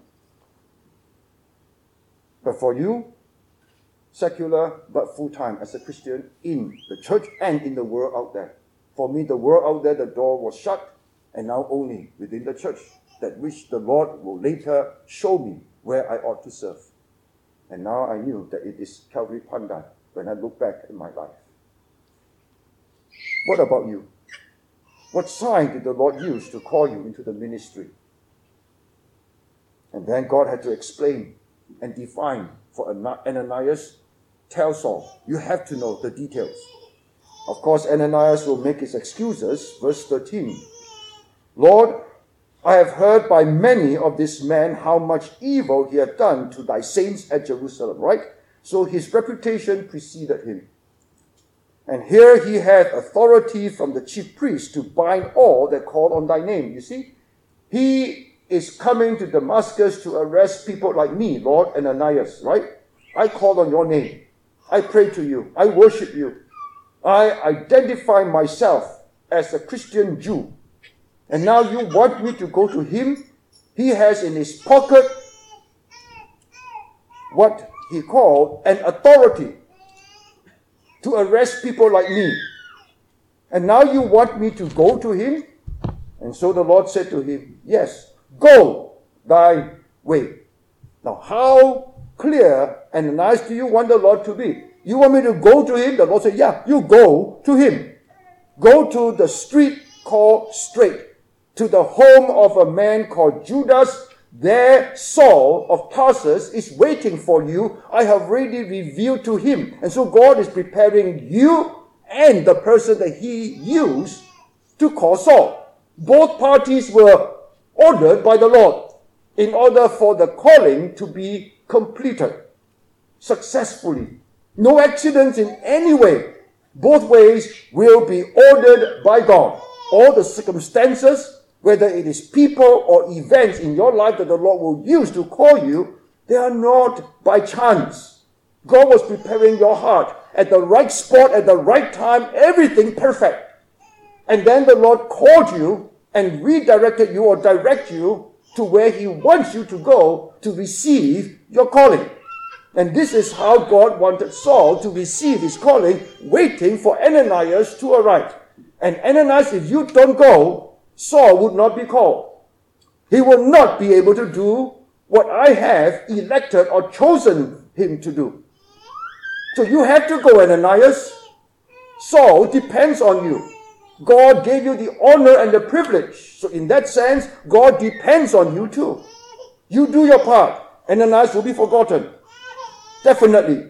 But for you, secular but full-time as a Christian in the church and in the world out there. For me, the world out there, the door was shut, and now only within the church, that which the Lord will later show me where I ought to serve. And now I knew that it is Calvary Pandan when I look back in my life. What about you? What sign did the Lord use to call you into the ministry? And then God had to explain and define for Ananias. Tell Saul, you have to know the details. Of course, Ananias will make his excuses. Verse 13. Lord, I have heard by many of this man how much evil he hath done to thy saints at Jerusalem. Right? So his reputation preceded him. And here he had authority from the chief priest to bind all that call on thy name. You see, he is coming to Damascus to arrest people like me, Lord Ananias, right? I call on your name. I pray to you. I worship you. I identify myself as a Christian Jew. And now you want me to go to him? He has in his pocket what he called an authority to arrest people like me. And now you want me to go to him? And so the Lord said to him, yes, go thy way. Now how clear and nice do you want the Lord to be? You want me to go to him? The Lord said, yeah, you go to him. Go to the street called Straight, to the home of a man called Judas. There Saul of Tarsus is waiting for you. I have already revealed to him. And so God is preparing you and the person that he used to call Saul. Both parties were ordered by the Lord in order for the calling to be completed successfully. No accidents in any way. Both ways will be ordered by God. All the circumstances, whether it is people or events in your life that the Lord will use to call you, they are not by chance. God was preparing your heart at the right spot, at the right time, everything perfect. And then the Lord called you and redirected you or direct you to where he wants you to go to receive your calling. And this is how God wanted Saul to receive his calling, waiting for Ananias to arrive. And Ananias, if you don't go, Saul would not be called. He will not be able to do what I have elected or chosen him to do. So you have to go, Ananias. Saul depends on you. God gave you the honor and the privilege. So in that sense, God depends on you too. You do your part. Ananias will be forgotten. Definitely.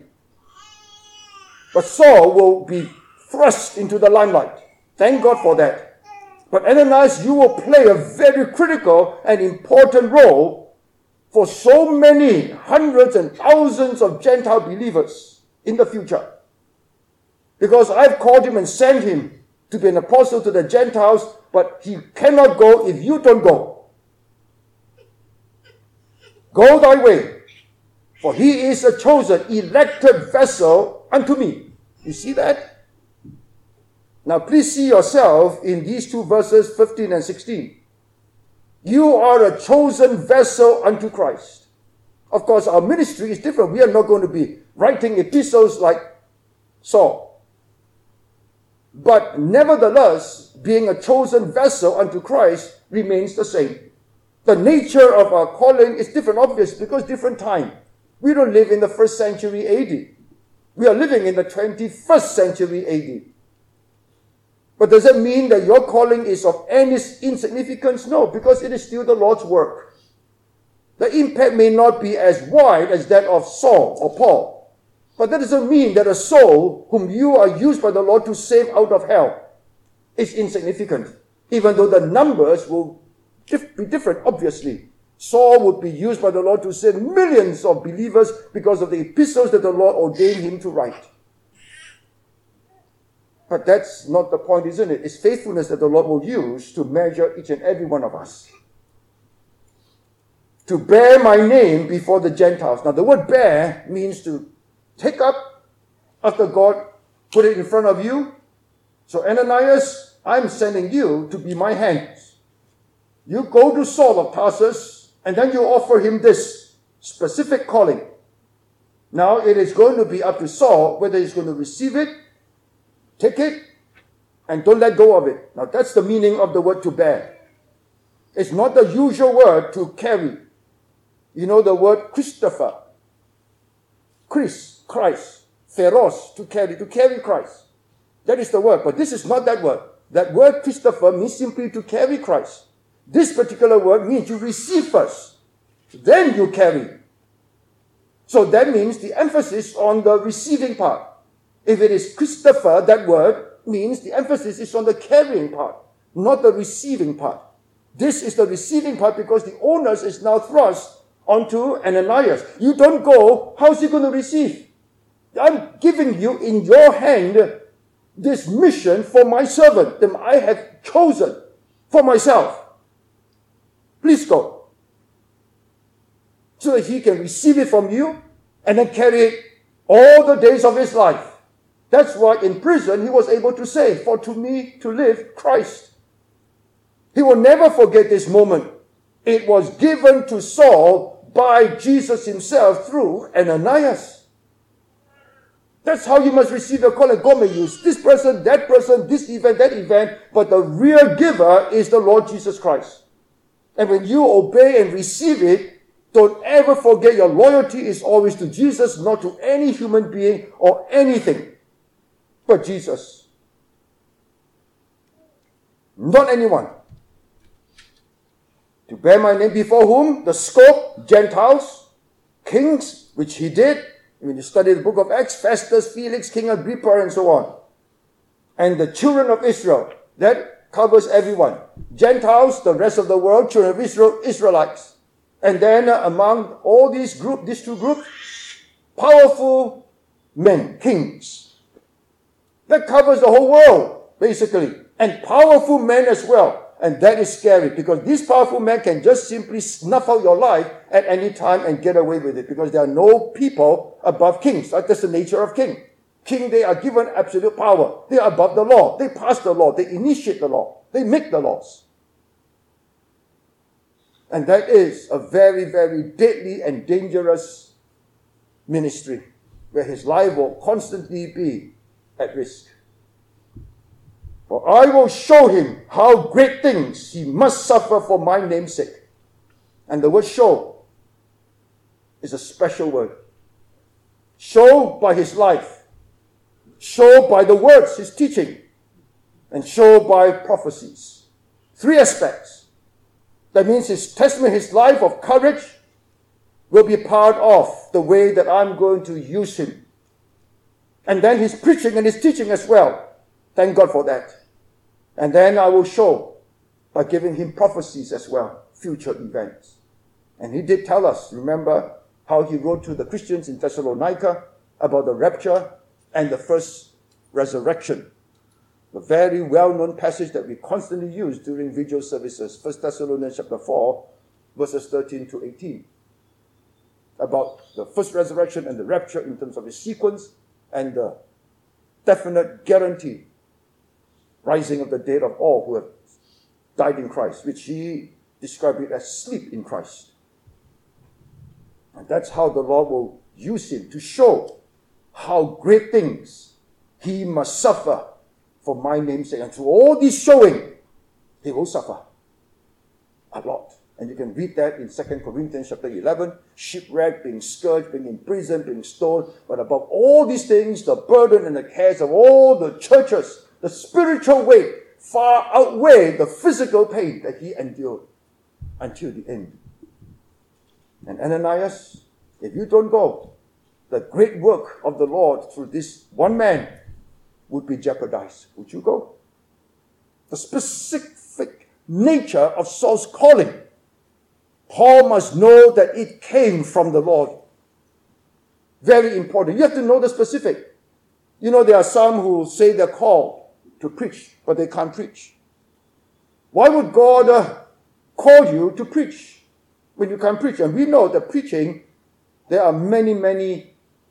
But Saul will be thrust into the limelight. Thank God for that. But Ananias, you will play a very critical and important role for so many hundreds and thousands of Gentile believers in the future. Because I've called him and sent him to be an apostle to the Gentiles, but he cannot go if you don't go. Go thy way, for he is a chosen, elected vessel unto me. You see that? Now please see yourself in these two verses, 15 and 16. You are a chosen vessel unto Christ. Of course, our ministry is different. We are not going to be writing epistles like Saul. But nevertheless, being a chosen vessel unto Christ remains the same. The nature of our calling is different, obviously, because different time. We don't live in the 1st century AD. We are living in the 21st century AD. But does that mean that your calling is of any insignificance? No, because it is still the Lord's work. The impact may not be as wide as that of Saul or Paul. But that doesn't mean that a soul whom you are used by the Lord to save out of hell is insignificant, even though the numbers will be different, obviously. Saul would be used by the Lord to save millions of believers because of the epistles that the Lord ordained him to write. But that's not the point, isn't it? It's faithfulness that the Lord will use to measure each and every one of us. To bear my name before the Gentiles. Now the word bear means to take up after God put it in front of you. So Ananias, I'm sending you to be my hands. You go to Saul of Tarsus, and then you offer him this specific calling. Now it is going to be up to Saul whether he's going to receive it, take it, and don't let go of it. Now that's the meaning of the word to bear. It's not the usual word to carry. You know the word Christopher. Christ, Pharos, to carry Christ. That is the word, but this is not that word. That word Christopher means simply to carry Christ. This particular word means you receive first, then you carry. So that means the emphasis on the receiving part. If it is Christopher, that word means the emphasis is on the carrying part, not the receiving part. This is the receiving part because the onus is now thrust onto Ananias. You don't go, how's he going to receive? I'm giving you in your hand this mission for my servant that I have chosen for myself. Please go. So that he can receive it from you and then carry it all the days of his life. That's why in prison he was able to say, for to me to live, Christ. He will never forget this moment. It was given to Saul by Jesus himself through Ananias. That's how you must receive your call. And God may use this person, this event, that event, but the real giver is the Lord Jesus Christ. And when you obey and receive it, don't ever forget your loyalty is always to Jesus, not to any human being or anything, but Jesus. Not anyone. To bear my name before whom? The scope, Gentiles, kings, which he did. When you study the book of Acts, Festus, Felix, King Agrippa, and so on. And the children of Israel, that covers everyone. Gentiles, the rest of the world, children of Israel, Israelites. And then among all these two groups, powerful men, kings. That covers the whole world, basically. And powerful men as well. And that is scary because these powerful men can just simply snuff out your life at any time and get away with it because there are no people above kings. That's the nature of king. King, they are given absolute power. They are above the law. They pass the law. They initiate the law. They make the laws. And that is a very, very deadly and dangerous ministry where his life will constantly be at risk. For I will show him how great things he must suffer for my name's sake. And the word show is a special word. Show by his life. Show by the words, his teaching. And show by prophecies. 3 aspects. That means his testimony, his life of courage will be part of the way that I'm going to use him. And then his preaching and his teaching as well. Thank God for that. And then I will show by giving him prophecies as well, future events. And he did tell us, remember how he wrote to the Christians in Thessalonica about the rapture and the first resurrection. The very well-known passage that we constantly use during vigil services, 1 Thessalonians chapter 4, verses 13 to 18. About the first resurrection and the rapture in terms of the sequence and the definite guarantee rising of the dead of all who have died in Christ, which he described it as sleep in Christ. And that's how the Lord will use him to show how great things he must suffer for my name's sake. And through all this showing, he will suffer a lot. And you can read that in 2 Corinthians chapter 11, shipwrecked, being scourged, being imprisoned, being stoned. But above all these things, the burden and the cares of all the churches, the spiritual weight far outweigh the physical pain that he endured until the end. And Ananias, if you don't go, the great work of the Lord through this one man would be jeopardized. Would you go? The specific nature of Saul's calling, Paul must know that it came from the Lord. Very important. You have to know the specific. You know, there are some who say they're called to preach, but they can't preach. Why would God call you to preach when you can't preach? And we know that preaching, there are many, many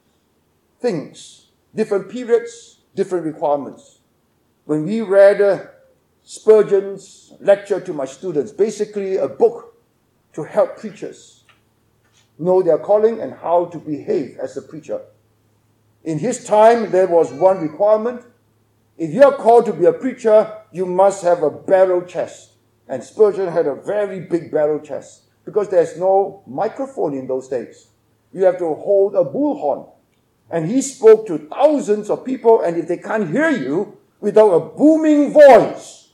things, different periods, different requirements. When we read Spurgeon's lecture to my students, basically a book to help preachers know their calling and how to behave as a preacher. In his time, there was one requirement. If you are called to be a preacher, you must have a barrel chest. And Spurgeon had a very big barrel chest because there's no microphone in those days. You have to hold a bullhorn. And he spoke to thousands of people, and if they can't hear you without a booming voice,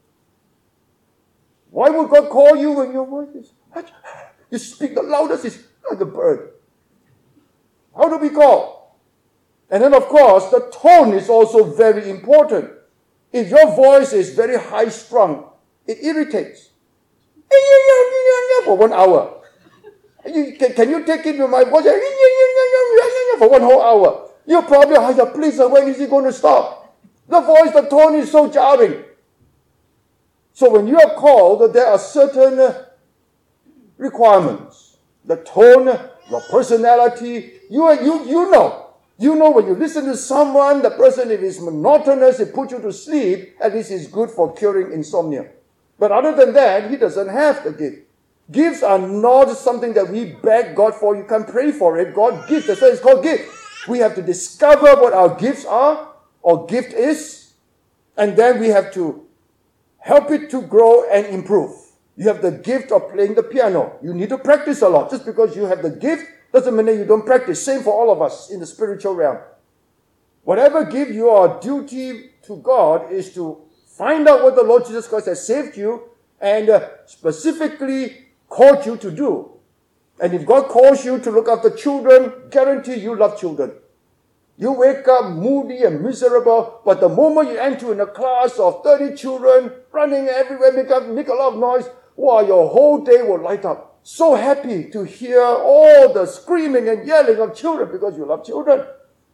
why would God call you when your voice is... You speak the loudest, it's like a bird. How do we call? And then, of course, the tone is also very important. If your voice is very high-strung, it irritates. For 1 hour. Can you take it with my voice? For 1 whole hour. You're probably, please, when is he going to stop? The voice, the tone is so jarring. So when you are called, there are certain requirements. The tone, your personality, you know. You know when you listen to someone, the person, if it's monotonous, it puts you to sleep, at least it's good for curing insomnia. But other than that, he doesn't have the gift. Gifts are not something that we beg God for. You can pray for it. God gives. That's why it's called gift. We have to discover what our gifts are, or gift is, and then we have to help it to grow and improve. You have the gift of playing the piano. You need to practice a lot. Just because you have the gift doesn't mean that you don't practice. Same for all of us in the spiritual realm. Whatever gift your duty to God is to find out what the Lord Jesus Christ has saved you and specifically called you to do. And if God calls you to look after children, guarantee you love children. You wake up moody and miserable, but the moment you enter in a class of 30 children running everywhere, make a lot of noise, wow, your whole day will light up. So happy to hear all the screaming and yelling of children because you love children.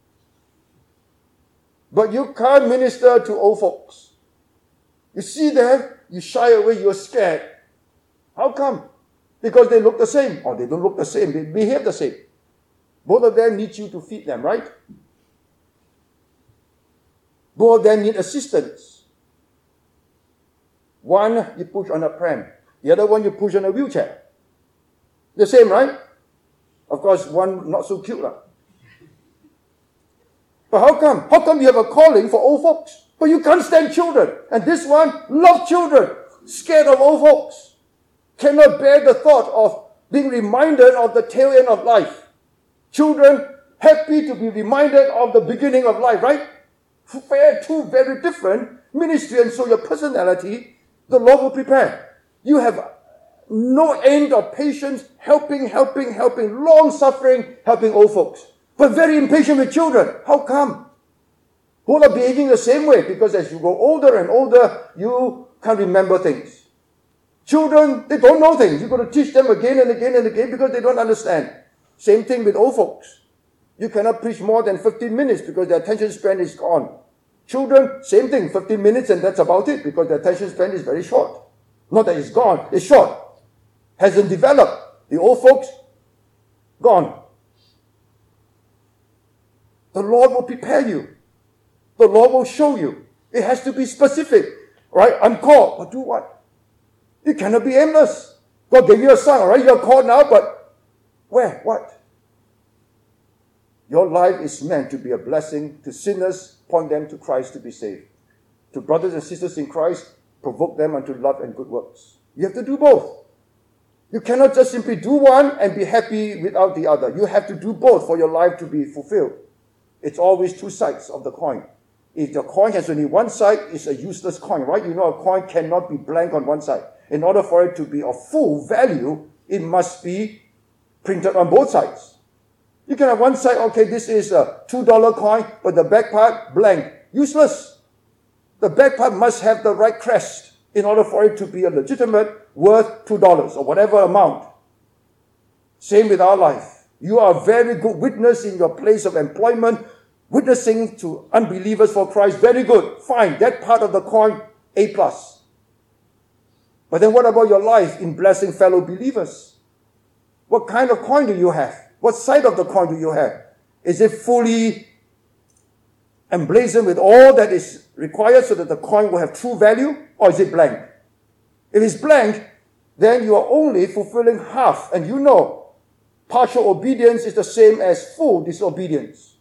But you can't minister to old folks. You see them, you shy away, you're scared. How come? Because they look the same. Or they don't look the same, they behave the same. Both of them need you to feed them, right? Both of them need assistance. One you push on a pram. The other one you push on a wheelchair. The same, right? Of course, one not so cute. But how come? How come you have a calling for old folks? But you can't stand children. And this one loves children. Scared of old folks. Cannot bear the thought of being reminded of the tail end of life. Children happy to be reminded of the beginning of life, right? Two very different ministry, and so your personality, the Lord will prepare. You have no end of patience, helping, long suffering, helping old folks. But very impatient with children. How come? Both are behaving the same way, because as you grow older and older, you can't remember things. Children, they don't know things. You've got to teach them again and again and again because they don't understand. Same thing with old folks. You cannot preach more than 15 minutes because their attention span is gone. Children, same thing, 15 minutes and that's about it because their attention span is very short. Not that it's gone, it's short. Hasn't developed. The old folks, gone. The Lord will prepare you. The Lord will show you. It has to be specific. Right? I'm called. But do what? You cannot be aimless. God gave you a son, all right? You're called now, but where? What? Your life is meant to be a blessing to sinners, point them to Christ to be saved. To brothers and sisters in Christ, provoke them unto love and good works. You have to do both. You cannot just simply do one and be happy without the other. You have to do both for your life to be fulfilled. It's always two sides of the coin. If the coin has only one side, it's a useless coin, right? You know a coin cannot be blank on one side. In order for it to be of full value, it must be printed on both sides. You can have one side, okay, this is a $2 coin, but the back part, blank. Useless. The back part must have the right crest in order for it to be a legitimate worth $2 or whatever amount. Same with our life. You are a very good witness in your place of employment, witnessing to unbelievers for Christ. Very good. Fine. That part of the coin, A+. But then what about your life in blessing fellow believers? What kind of coin do you have? What side of the coin do you have? Is it fully emblazoned with all that is required so that the coin will have true value? Or is it blank? If it's blank, then you are only fulfilling half. And you know, partial obedience is the same as full disobedience.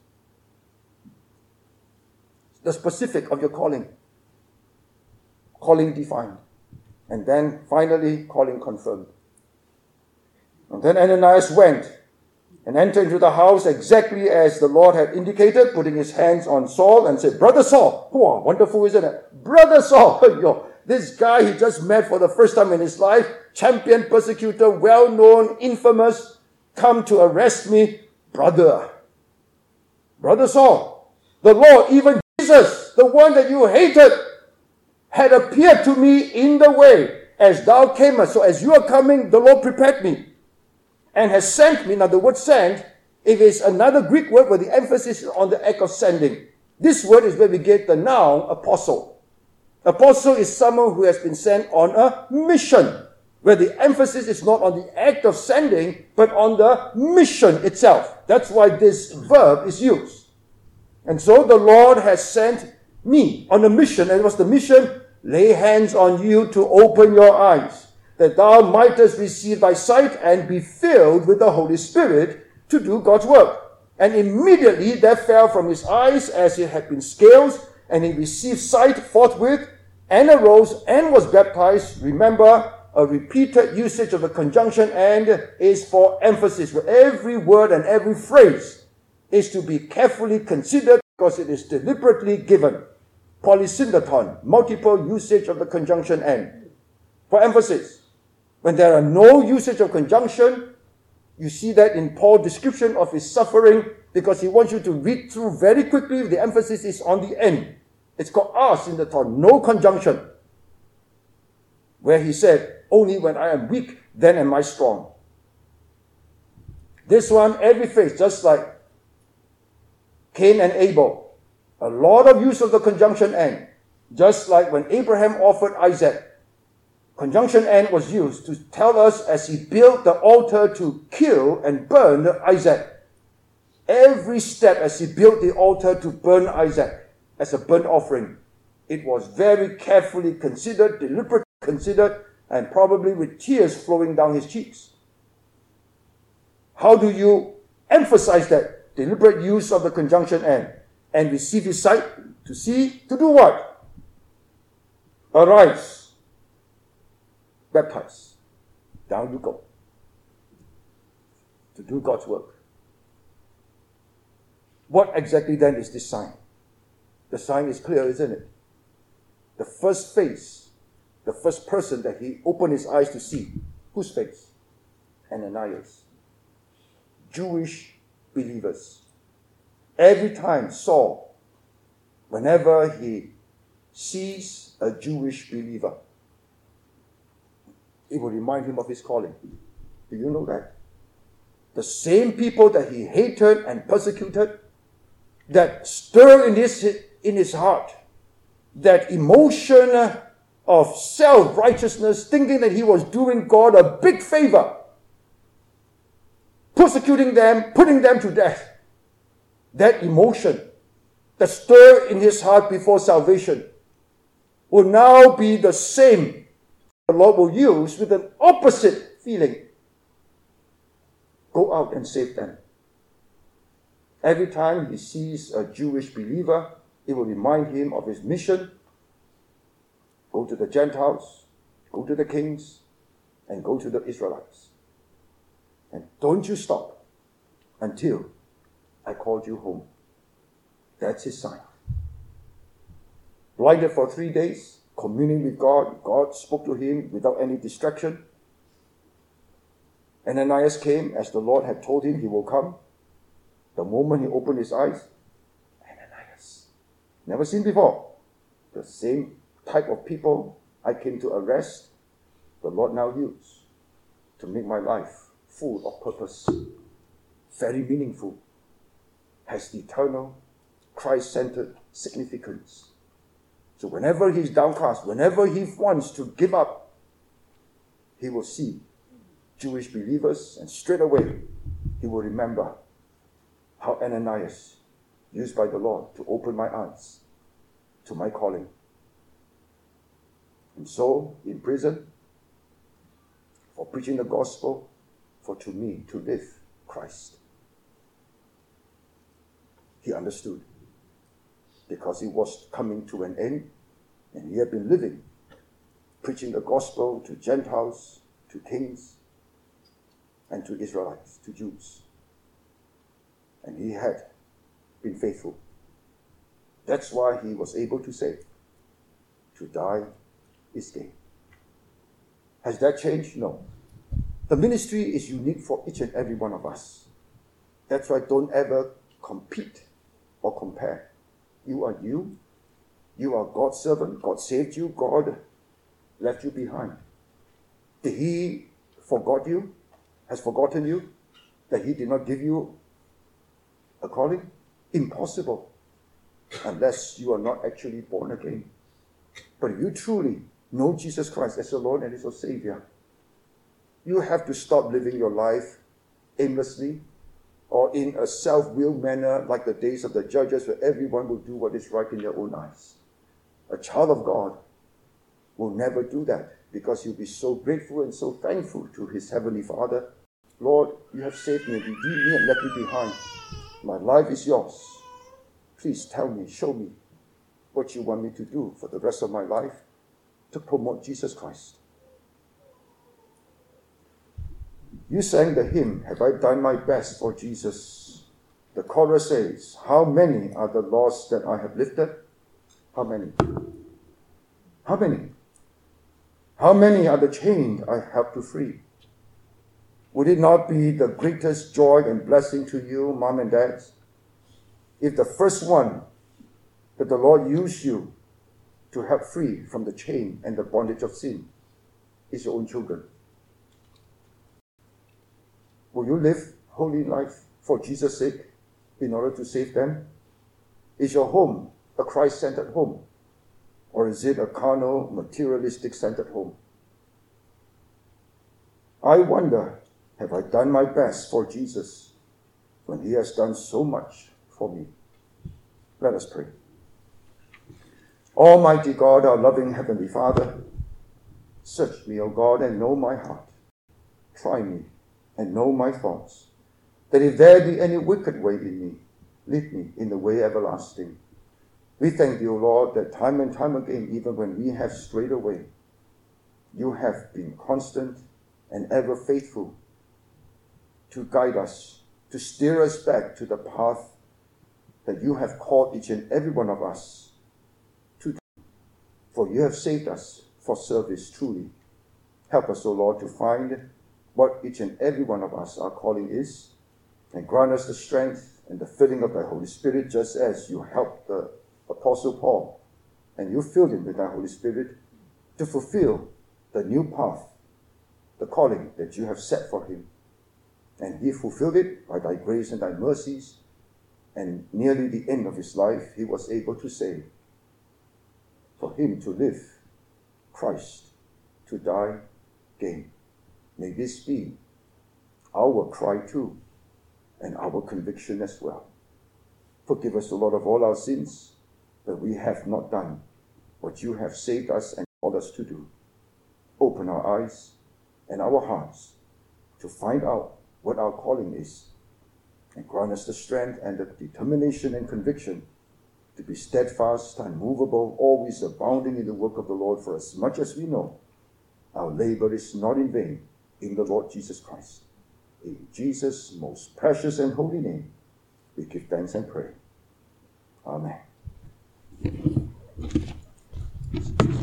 The specific of your calling. Calling defined. And then finally, calling confirmed. And then Ananias went and entered into the house exactly as the Lord had indicated, putting his hands on Saul and said, Brother Saul. Wow, wonderful, isn't it? Brother Saul. This guy he just met for the first time in his life, champion persecutor, well-known, infamous, come to arrest me. Brother Saul. The Lord, even Jesus, the one that you hated, had appeared to me in the way as thou camest. So as you are coming, the Lord prepared me and has sent me. Now the word sent, if it's another Greek word where the emphasis is on the act of sending. This word is where we get the noun apostle. Apostle is someone who has been sent on a mission, where the emphasis is not on the act of sending, but on the mission itself. That's why this verb is used. And so the Lord has sent me on a mission. And it was the mission, lay hands on you to open your eyes, that thou mightest receive thy sight and be filled with the Holy Spirit to do God's work. And immediately there fell from his eyes as it had been scales, and he received sight forthwith, and arose and was baptized. Remember, a repeated usage of the conjunction and is for emphasis, where every word and every phrase is to be carefully considered because it is deliberately given. Polysyndeton, multiple usage of the conjunction and. For emphasis, when there are no usage of conjunction, you see that in Paul's description of his suffering, because he wants you to read through very quickly. The emphasis is on the end. It's called asyndeton, no conjunction, where he said, only when I am weak, then am I strong. This one, every phrase, just like Cain and Abel, a lot of use of the conjunction and, just like when Abraham offered Isaac, conjunction and was used to tell us as he built the altar to kill and burn Isaac. Every step as he built the altar to burn Isaac as a burnt offering, it was very carefully considered, deliberately considered, and probably with tears flowing down his cheeks. How do you emphasize that? Deliberate use of the conjunction and receive his sight, to see, to do what? Arise, baptize, down you go, to do God's work. What exactly then is this sign? The sign is clear, isn't it? The first face, the first person that he opened his eyes to see. Whose face? Ananias. Jewish believers. Every time Saul, whenever he sees a Jewish believer, it will remind him of his calling. Do you know that? The same people that he hated and persecuted, that stir in his heart, that emotion of self-righteousness, thinking that he was doing God a big favor, persecuting them, putting them to death. That emotion that stirred in his heart before salvation will now be the same the Lord will use with an opposite feeling. Go out and save them. Every time he sees a Jewish believer, it will remind him of his mission. Go to the Gentiles, go to the kings, and go to the Israelites. And don't you stop until I called you home. That's his sign. Blinded for 3 days, communing with God. God spoke to him without any distraction. Ananias came as the Lord had told him he will come. The moment he opened his eyes, Ananias, never seen before. The same type of people I came to arrest, the Lord now used to make my life full of purpose, very meaningful, has eternal, Christ-centered significance. So whenever he's downcast, whenever he wants to give up, he will see Jewish believers, and straight away he will remember how Ananias, used by the Lord to open my eyes to my calling. And so, in prison, for preaching the gospel, for to me to live Christ. He understood, because it was coming to an end, and he had been living, preaching the gospel to Gentiles, to kings, and to Israelites, to Jews. And he had been faithful. That's why he was able to say, to die is gain. Has that changed? No. The ministry is unique for each and every one of us. That's why don't ever compete or compare. You are you. You are God's servant. God saved you. God left you behind. Did he forgot you? Has forgotten you? That he did not give you a calling? Impossible. unless you are not actually born again. But if you truly know Jesus Christ as your Lord and as your Savior, you have to stop living your life aimlessly or in a self-willed manner like the days of the judges where everyone will do what is right in their own eyes. A child of God will never do that because he'll be so grateful and so thankful to his Heavenly Father. Lord, you have saved me, redeemed me, and left me behind. My life is yours. Please tell me, show me what you want me to do for the rest of my life to promote Jesus Christ. You sang the hymn, Have I Done My Best for Jesus? The chorus says, how many are the lost that I have lifted? How many? How many? How many are the chained I helped to free? Would it not be the greatest joy and blessing to you, mom and dad, if the first one that the Lord used you to help free from the chain and the bondage of sin is your own children? Will you live holy life for Jesus' sake in order to save them? Is your home a Christ-centered home? Or is it a carnal, materialistic-centered home? I wonder, have I done my best for Jesus when he has done so much for me? Let us pray. Almighty God, our loving Heavenly Father, search me, O God, and know my heart. Try me and know my thoughts, that if there be any wicked way in me, lead me in the way everlasting. We thank you, Lord, that time and time again, even when we have strayed away, you have been constant and ever faithful to guide us, to steer us back to the path that you have called each and every one of us to do. For you have saved us for service truly. Help us, O Lord, to find what each and every one of us, our calling is, and grant us the strength and the filling of thy Holy Spirit, just as you helped the Apostle Paul, and you filled him with thy Holy Spirit to fulfill the new path, the calling that you have set for him. And he fulfilled it by thy grace and thy mercies, and nearly the end of his life he was able to say, for him to live, Christ, to die, gain. May this be our cry too, and our conviction as well. Forgive us, O Lord, of all our sins, that we have not done what you have saved us and called us to do. Open our eyes and our hearts to find out what our calling is, and grant us the strength and the determination and conviction to be steadfast, unmovable, always abounding in the work of the Lord, for as much as we know our labor is not in vain in the Lord Jesus Christ. In Jesus' most precious and holy name, we give thanks and pray. Amen.